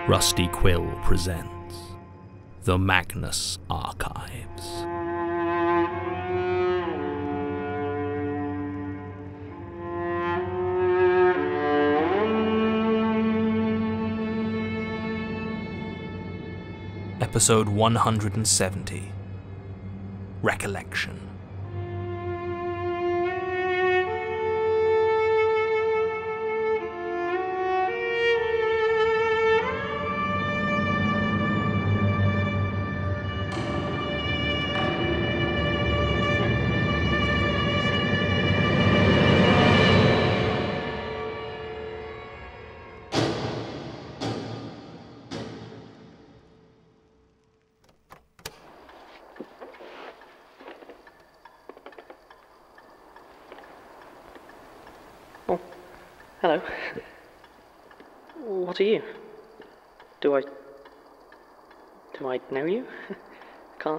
Rusty Quill presents The Magnus Archives. Episode 170, Recollection. Oh, hello. What are you? Do I know you? Can't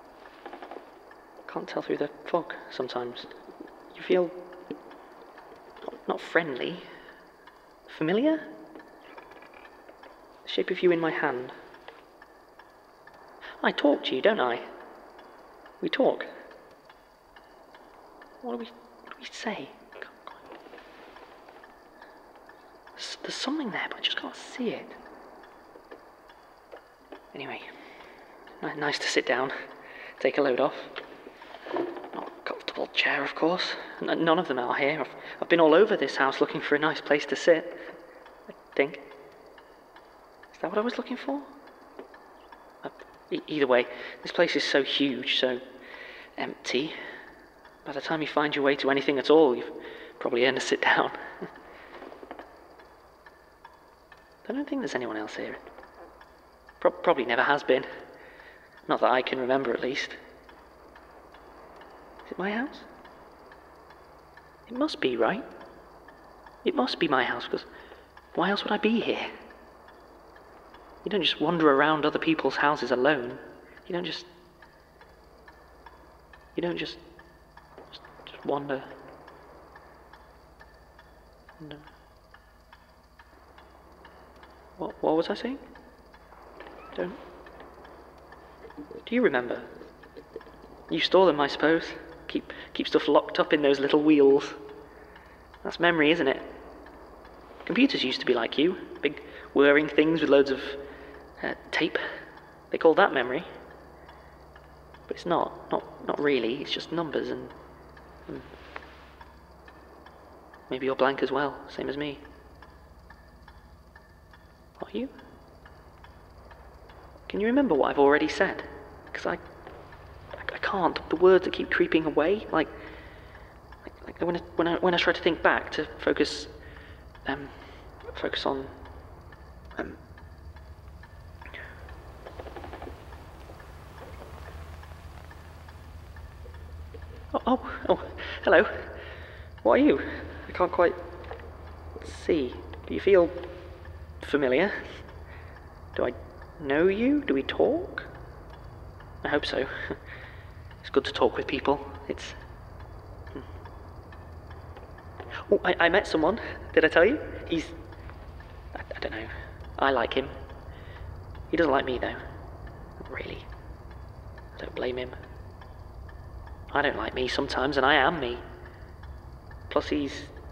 tell through the fog sometimes. You feel not friendly, familiar? The shape of you in my hand. I talk to you, don't I? We talk. What do we say? There's something there, but I just can't see it. Anyway, nice to sit down, take a load off. Not a comfortable chair, of course. None of them are here. I've been all over this house looking for a nice place to sit, I think. Is that what I was looking for? Either way, this place is so huge, so empty. By the time you find your way to anything at all, you've probably earned a sit down. I don't think there's anyone else here. Probably never has been. Not that I can remember, at least. Is it my house? It must be, right? It must be my house, because why else would I be here? You don't just wander around other people's houses alone. You don't just wander. No. What was I saying? Do you remember? You store them, I suppose. Keep stuff locked up in those little wheels. That's memory, isn't it? Computers used to be like you. Big whirring things with loads of tape. They call that memory. But it's not really. It's just numbers and maybe you're blank as well, same as me. Are you? Can you remember what I've already said? Because I can't. The words that keep creeping away, like when I try to think back to focus on. Oh, hello. What are you? I can't quite see. Do you feel familiar? Do I know you? Do we talk? I hope so. It's good to talk with people. It's... Oh, I met someone. Did I tell you? He's... I don't know. I like him. He doesn't like me, though. Not really. I don't blame him. I don't like me sometimes, and I am me. Plus he's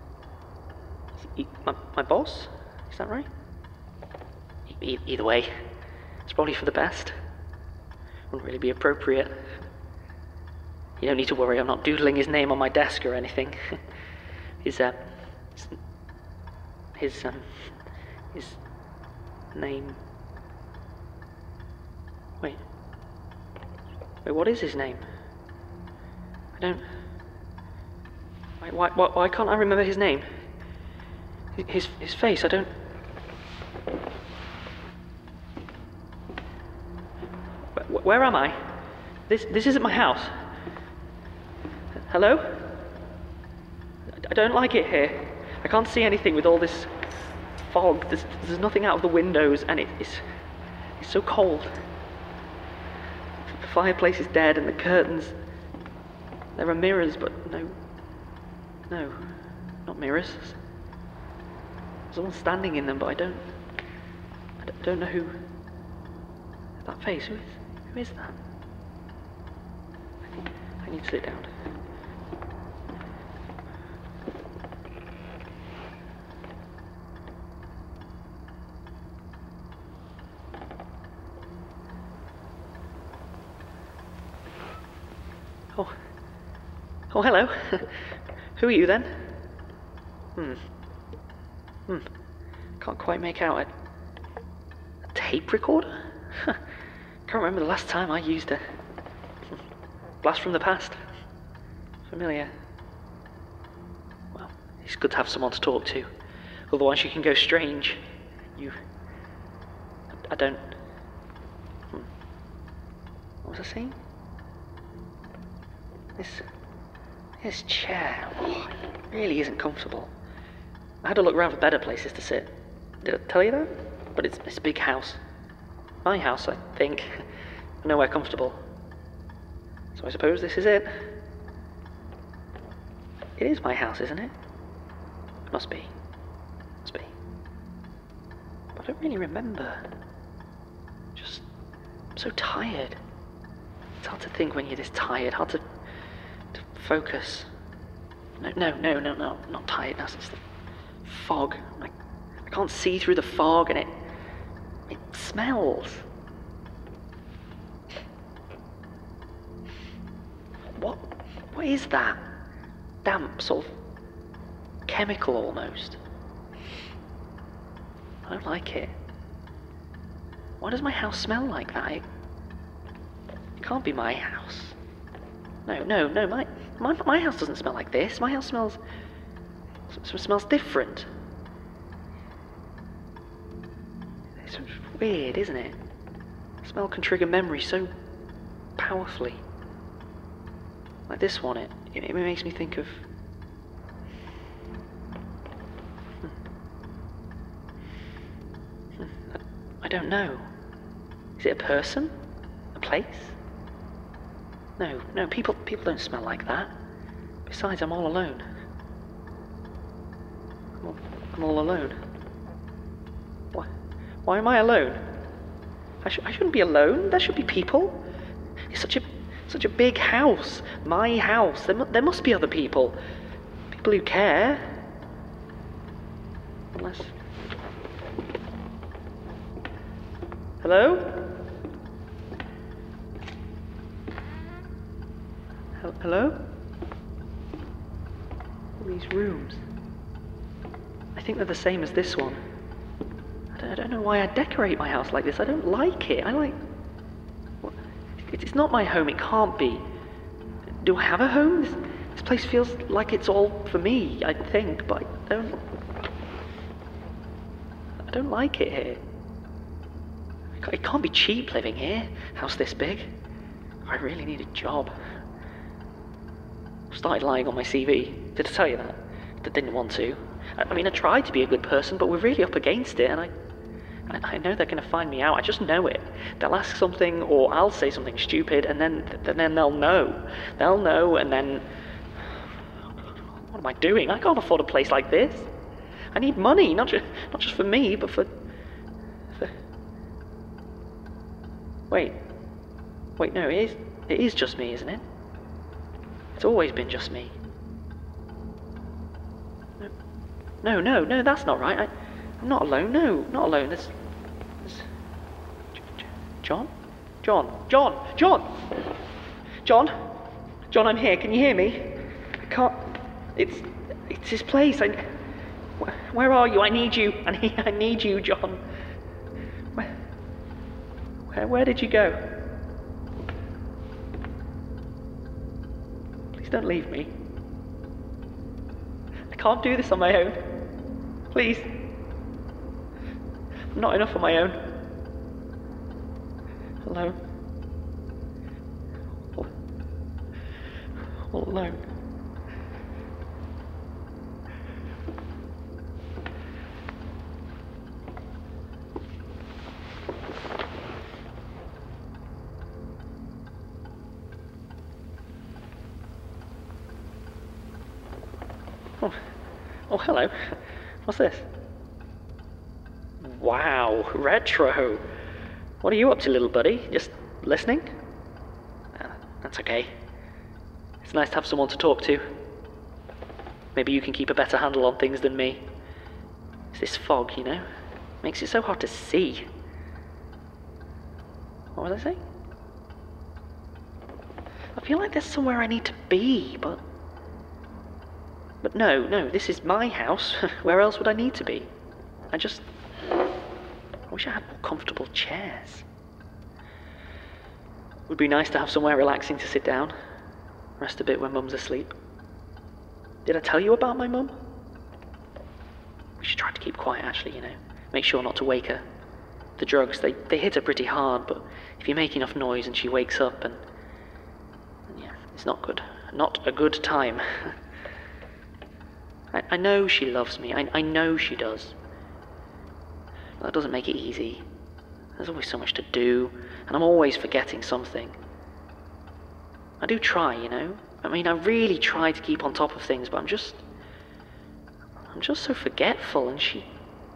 my boss? Is that right? Either way, it's probably for the best. Wouldn't really be appropriate. You don't need to worry, I'm not doodling his name on my desk or anything. His name... Wait, what is his name? I don't... Why can't I remember his name? His face, I don't... Where am I? This isn't my house. Hello? I don't like it here. I can't see anything with all this fog. There's nothing out of the windows, and it's so cold. The fireplace is dead, and the curtains... There are mirrors, but no, not mirrors. There's someone standing in them, but I don't know who... That face, who is that? I need to sit down. Oh, hello. Who are you then? Can't quite make out a tape recorder? Can't remember the last time I used a blast from the past. Familiar. Well, it's good to have someone to talk to. Otherwise you can go strange. I don't... What was I saying? This chair really isn't comfortable. I had to look around for better places to sit. Did I tell you that? But it's a big house. My house, I think. Nowhere comfortable. So I suppose this is it. It is my house, isn't it? Must be. But I don't really remember. Just... I'm so tired. It's hard to think when you're this tired. Hard to focus. No, not tiredness. It's the fog. I can't see through the fog, and it smells. What is that? Damp, sort of chemical almost. I don't like it. Why does my house smell like that? It can't be my house. No, my house doesn't smell like this. My house smells different. It's weird, isn't it? Smell can trigger memory so powerfully. Like this one, it makes me think of... I don't know. Is it a person? A place? No, people don't smell like that. Besides, I'm all alone. I'm all alone. Why am I alone? I shouldn't be alone. There should be people. It's such a big house. My house. There must be other people. People who care. Unless... Hello? Hello? All these rooms. I think they're the same as this one. I don't know why I decorate my house like this. I don't like it. It's not my home. It can't be. Do I have a home? This place feels like it's all for me, I think, but I don't like it here. It can't be cheap living here. House this big. I really need a job. I started lying on my CV. Did I tell you that? I didn't want to. I mean, I tried to be a good person, but we're really up against it, and I know they're going to find me out. I just know it. They'll ask something, or I'll say something stupid, and then they'll know. They'll know, and then... What am I doing? I can't afford a place like this. I need money, not just for me, but for... Wait, no, it is just me, isn't it? It's always been just me. No, that's not right. I'm not alone. No, not alone. There's John, I'm here. Can you hear me? I can't. It's his place. Where are you? I need you. I need you, John. Where did you go? Please don't leave me. I can't do this on my own. Please. I'm not enough on my own. Alone. All alone. Oh, hello. What's this? Wow, retro. What are you up to, little buddy? Just listening? That's okay. It's nice to have someone to talk to. Maybe you can keep a better handle on things than me. It's this fog, you know? Makes it so hard to see. What was I saying? I feel like there's somewhere I need to be, but no, this is my house. Where else would I need to be? I wish I had more comfortable chairs. It would be nice to have somewhere relaxing to sit down. Rest a bit when Mum's asleep. Did I tell you about my mum? We should try to keep quiet, actually, you know. Make sure not to wake her. The drugs, they hit her pretty hard, but if you make enough noise and she wakes up and yeah, it's not good. Not a good time. I know she loves me. I know she does. But that doesn't make it easy. There's always so much to do, and I'm always forgetting something. I do try, you know. I mean, I really try to keep on top of things, but I'm just so forgetful, and she...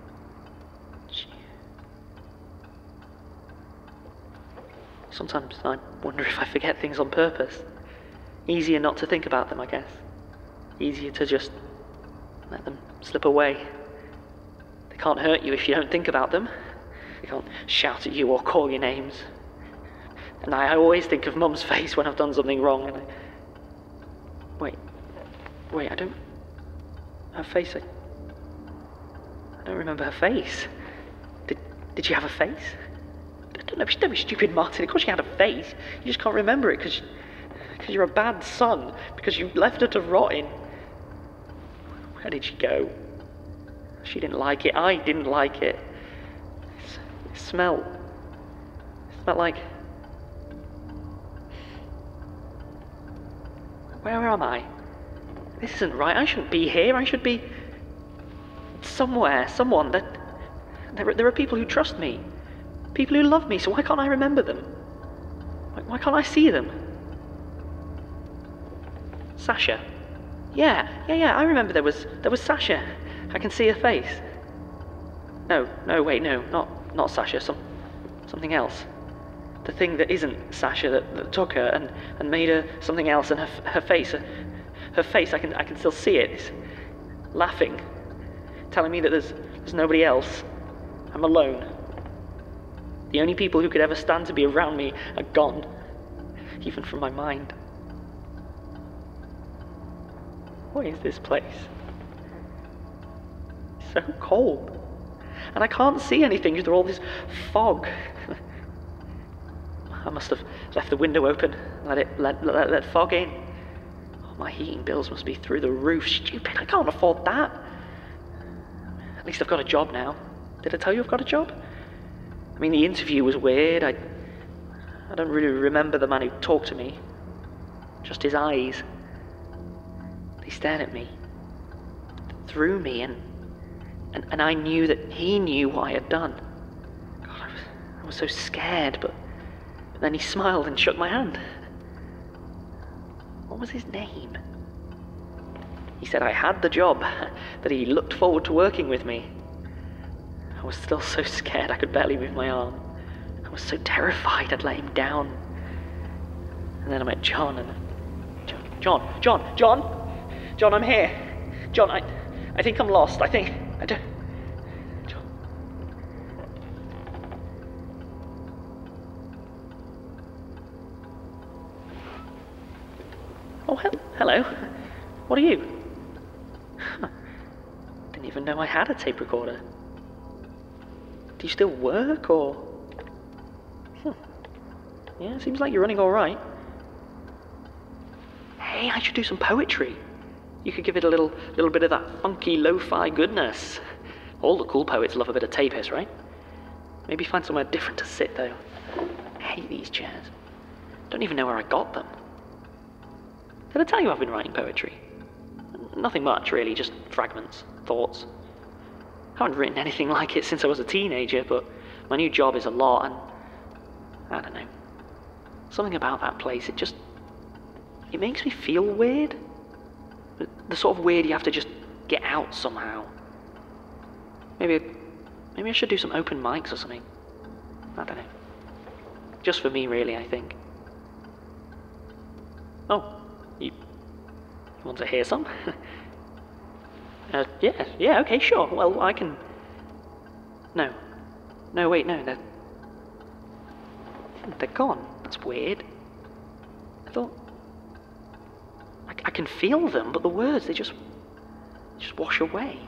Sometimes I wonder if I forget things on purpose. Easier not to think about them, I guess. Easier to just let them slip away. They can't hurt you if you don't think about them. They can't shout at you or call your names. And I always think of Mum's face when I've done something wrong, and Wait, I don't... Her face, I don't remember her face. Did she have a face? Don't be stupid, Martin. Of course she had a face. You just can't remember it because you're a bad son, because you left her to rot in... Where did she go? She didn't like it. I didn't like it. It smelled like... Where am I? This isn't right. I shouldn't be here. I should be... somewhere. Someone that... There are people who trust me. People who love me, so why can't I remember them? Why can't I see them? Sasha. Yeah, I remember there was Sasha. I can see her face. No, wait, no, not Sasha, something else. The thing that isn't Sasha that took her and made her something else, and her face, I can still see it. It's laughing, telling me that there's nobody else. I'm alone. The only people who could ever stand to be around me are gone, even from my mind. What is this place? It's so cold. And I can't see anything through all this fog. I must have left the window open, let fog in. Oh, my heating bills must be through the roof. Stupid, I can't afford that. At least I've got a job now. Did I tell you I've got a job? I mean, the interview was weird. I don't really remember the man who talked to me. Just his eyes. He stared at me, through me, and I knew that he knew what I had done. God, I was so scared, but then he smiled and shook my hand. What was his name? He said I had the job, that he looked forward to working with me. I was still so scared I could barely move my arm. I was so terrified I'd let him down. And then I met John, and... John, I'm here. John, I think I'm lost. I don't... John. Oh, hello. What are you? Didn't even know I had a tape recorder. Do you still work, or... Yeah, seems like you're running all right. Hey, I should do some poetry. You could give it a little bit of that funky lo-fi goodness. All the cool poets love a bit of tape hiss, right? Maybe find somewhere different to sit, though. I hate these chairs. Don't even know where I got them. Did I tell you I've been writing poetry? Nothing much, really, just fragments, thoughts. I haven't written anything like it since I was a teenager, but my new job is a lot, and... I don't know. Something about that place, it makes me feel weird. The sort of weird you have to just get out somehow. Maybe Maybe I should do some open mics or something. I don't know. Just for me, really, I think. Oh, you want to hear some? Yeah, okay, sure. Well, I can... No, wait, no, they're gone. That's weird. I thought... I can feel them, but the words, they just wash away.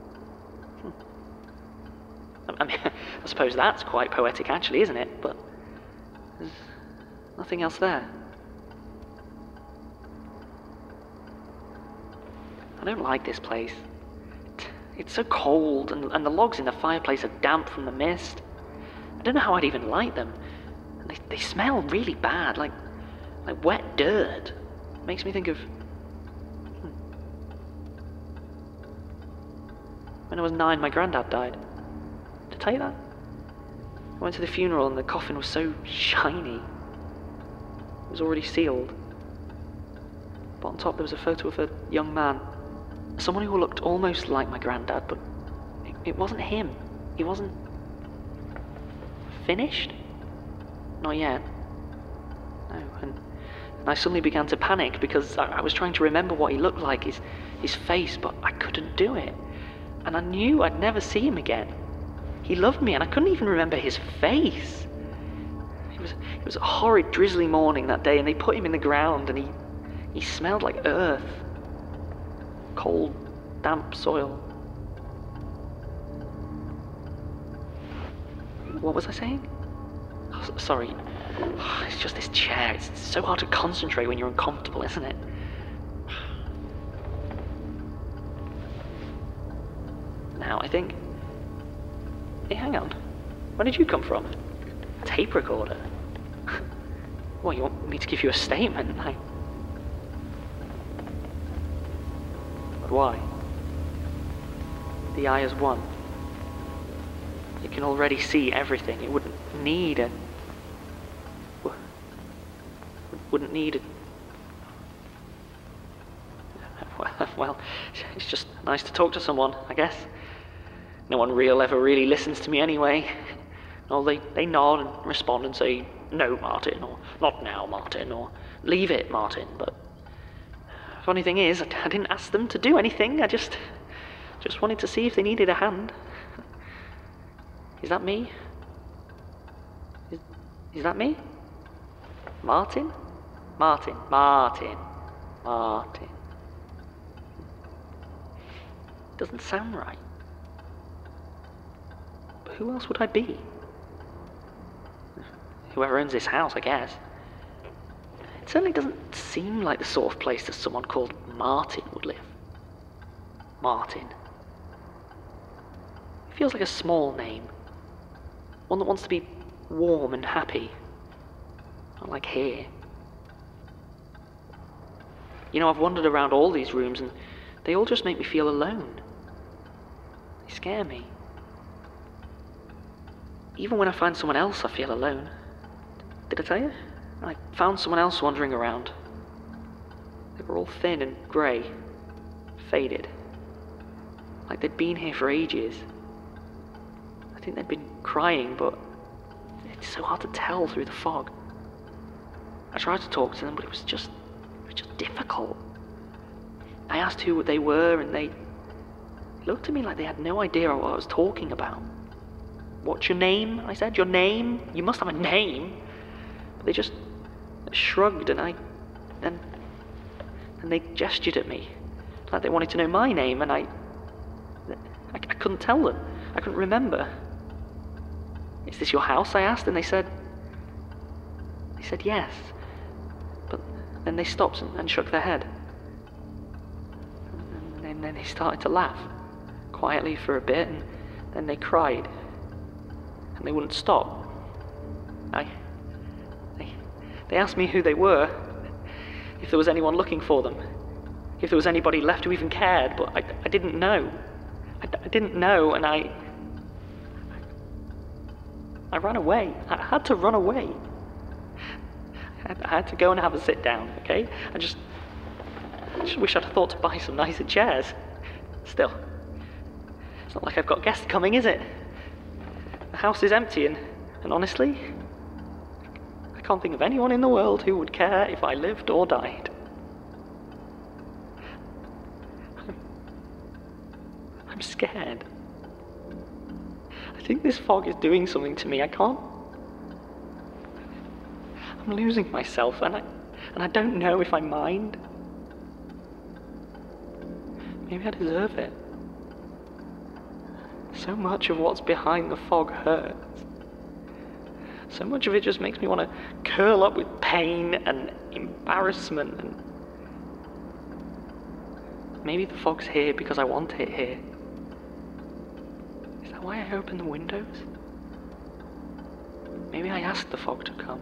I mean, I suppose that's quite poetic, actually, isn't it? But there's nothing else there. I don't like this place. It's so cold, and the logs in the fireplace are damp from the mist. I don't know how I'd even light them. And they smell really bad, like wet dirt. Makes me think of... When I was 9, my granddad died. Did I tell you that? I went to the funeral and the coffin was so shiny. It was already sealed. But on top there was a photo of a young man. Someone who looked almost like my granddad, but it wasn't him. He wasn't... finished? Not yet. No, and I suddenly began to panic because I was trying to remember what he looked like, his face, but I couldn't do it. And I knew I'd never see him again. He loved me, and I couldn't even remember his face. It was a horrid, drizzly morning that day, and they put him in the ground, and he smelled like earth. Cold, damp soil. What was I saying? Oh, sorry. It's just this chair. It's so hard to concentrate when you're uncomfortable, isn't it? Now, I think... Hey, hang on. Where did you come from? A tape recorder? What, you want me to give you a statement? But why? The eye is one. It can already see everything. It wouldn't need a... Wouldn't need a... Well, it's just nice to talk to someone, I guess. No one real ever really listens to me anyway. No, they nod and respond and say, "No, Martin," or "Not now, Martin," or "Leave it, Martin." But funny thing is, I didn't ask them to do anything. I just wanted to see if they needed a hand. Is that me? Is that me? Martin? Martin. Doesn't sound right. But who else would I be? Whoever owns this house, I guess. It certainly doesn't seem like the sort of place that someone called Martin would live. Martin. It feels like a small name. One that wants to be warm and happy. Not like here. You know, I've wandered around all these rooms and they all just make me feel alone. They scare me. Even when I find someone else, I feel alone. Did I tell you? I found someone else wandering around. They were all thin and grey, faded. Like they'd been here for ages. I think they'd been crying, but it's so hard to tell through the fog. I tried to talk to them, but it was just difficult. I asked who they were, and they looked at me like they had no idea what I was talking about. "What's your name?" I said. "Your name? You must have a name." But they just shrugged, and then they gestured at me, like they wanted to know my name, and I couldn't tell them. I couldn't remember. "Is this your house?" I asked, and they said yes. But then they stopped and shook their head. And then they started to laugh, quietly for a bit, and then they cried. And they wouldn't stop. They asked me who they were, if there was anyone looking for them, if there was anybody left who even cared, but I didn't know. I didn't know, and I ran away. I had to run away. I had to go and have a sit down, okay? I just wish I'd thought to buy some nicer chairs. Still, it's not like I've got guests coming, is it? house is empty, and honestly, I can't think of anyone in the world who would care if I lived or died. I'm scared. I think this fog is doing something to me. I'm losing myself, and I don't know if I mind. Maybe I deserve it. So much of what's behind the fog hurts. So much of it just makes me want to curl up with pain and embarrassment, and maybe the fog's here because I want it here. Is that why I open the windows? Maybe I asked the fog to come.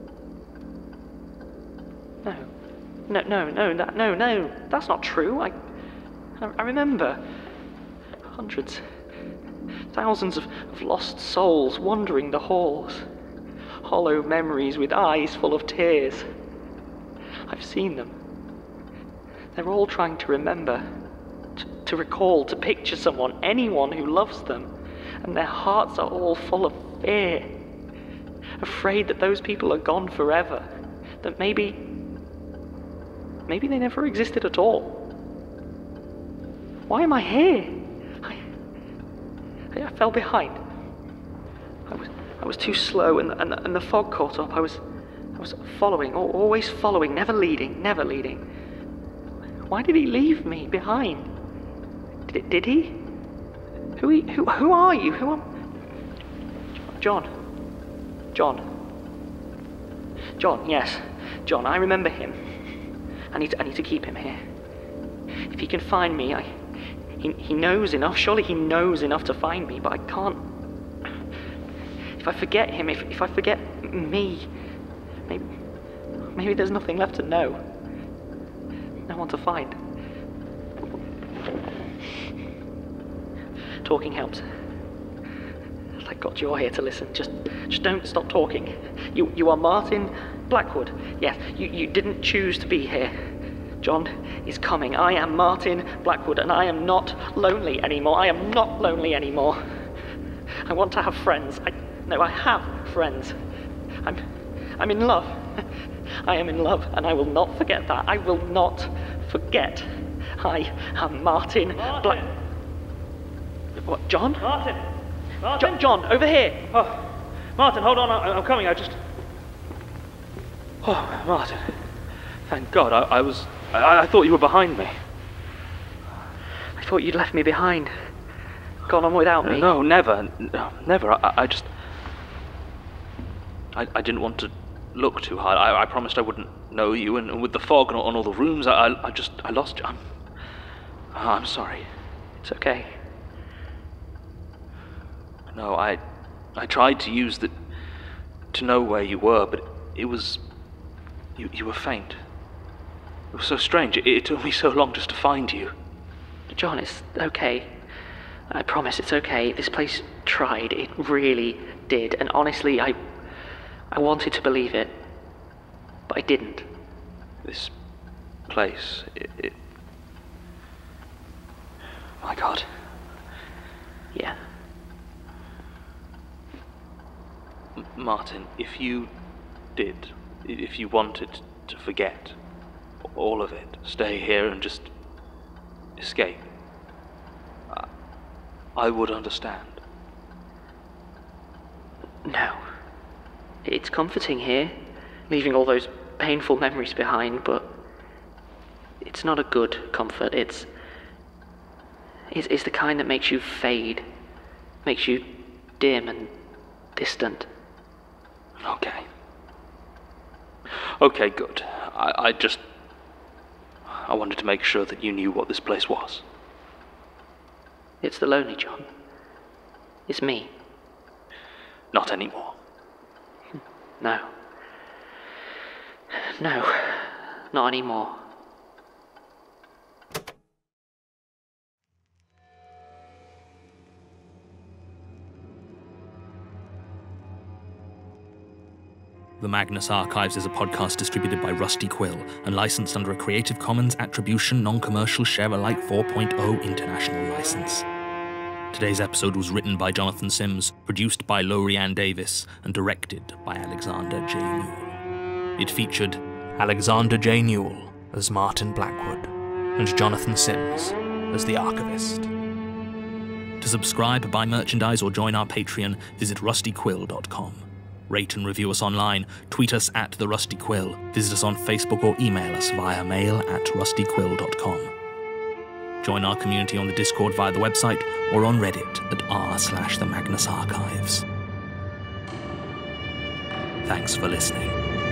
No, that's not true. I remember hundreds, thousands of lost souls wandering the halls, hollow memories with eyes full of tears. I've seen them. They're all trying to remember, to recall, to picture someone, anyone who loves them, and their hearts are all full of fear, afraid that those people are gone forever, that maybe they never existed at all. Why am I here? I fell behind. I was too slow, and the fog caught up. I was following, always following, never leading. Why did he leave me behind? Did he? Who are you? Who am? John, yes, John. I remember him. I need to keep him here. If he can find me, he knows enough. Surely he knows enough to find me, but I can't. If I forget him, if I forget me, maybe there's nothing left to know. No one to find. Talking helps. Thank God you're here to listen. Just don't stop talking. You are Martin Blackwood. Yes, you didn't choose to be here. John is coming. I am Martin Blackwood, and I am not lonely anymore. I am not lonely anymore. I want to have friends. I have friends. I'm in love. I am in love, and I will not forget that. I will not forget. I am Martin Black. What, John? Martin! John, over here! Oh, Martin, hold on, I'm coming, Oh, Martin. Thank God, I thought you were behind me. I thought you'd left me behind. Gone on without me. No, never. I didn't want to look too hard. I promised I wouldn't know you, and with the fog and all the rooms, I lost you. I'm sorry. It's okay. No, I tried to use that to know where you were, but it was... You were faint. It was so strange. It took me so long just to find you. John, it's okay. I promise it's okay. This place tried. It really did. And honestly, I wanted to believe it, but I didn't. This place, it... My God. Yeah. Martin, if you wanted to forget all of it, stay here and just escape, I would understand. No. It's comforting here, leaving all those painful memories behind, but it's not a good comfort. It's the kind that makes you fade, makes you dim and distant. Okay, good. I wanted to make sure that you knew what this place was. It's the lonely John. It's me. Not anymore. No, not anymore. The Magnus Archives is a podcast distributed by Rusty Quill and licensed under a Creative Commons Attribution Non-Commercial Share-alike 4.0 international license. Today's episode was written by Jonathan Sims, produced by Lorianne Davis, and directed by Alexander J. Newell. It featured Alexander J. Newell as Martin Blackwood, and Jonathan Sims as the Archivist. To subscribe, buy merchandise, or join our Patreon, visit rustyquill.com. Rate and review us online, tweet us at The Rusty Quill, visit us on Facebook, or email us via mail@rustyquill.com. Join our community on the Discord via the website or on Reddit at r/the Magnus Archives. Thanks for listening.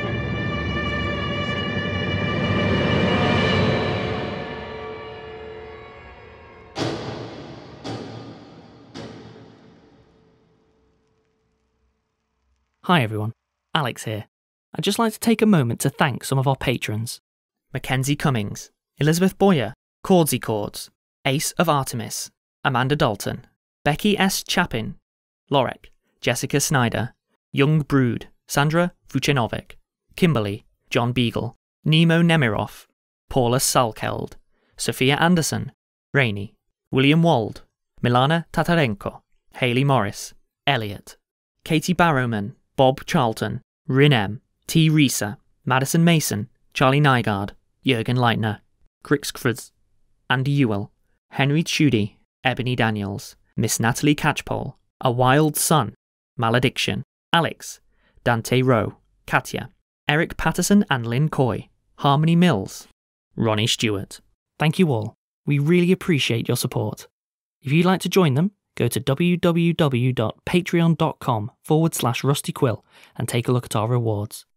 Hi everyone, Alex here. I'd just like to take a moment to thank some of our patrons. Mackenzie Cummings, Elizabeth Boyer, Cordsy Cords, Ace of Artemis, Amanda Dalton, Becky S. Chapin, Lorek, Jessica Snyder, Young Brood, Sandra Vucinovic, Kimberly, John Beagle, Nemo Nemiroff, Paula Salkeld, Sophia Anderson, Rainey, William Wald, Milana Tatarenko, Hayley Morris, Elliot, Katie Barrowman, Bob Charlton, Rin M, T. Risa, Madison Mason, Charlie Nygaard, Jürgen Leitner, Krixkfrds, Andy Ewell, Henry Tschudi, Ebony Daniels, Miss Natalie Catchpole, A Wild Son, Malediction, Alex, Dante Rowe, Katya, Eric Patterson and Lynn Coy, Harmony Mills, Ronnie Stewart. Thank you all. We really appreciate your support. If you'd like to join them, go to www.patreon.com/rustyquill and take a look at our rewards.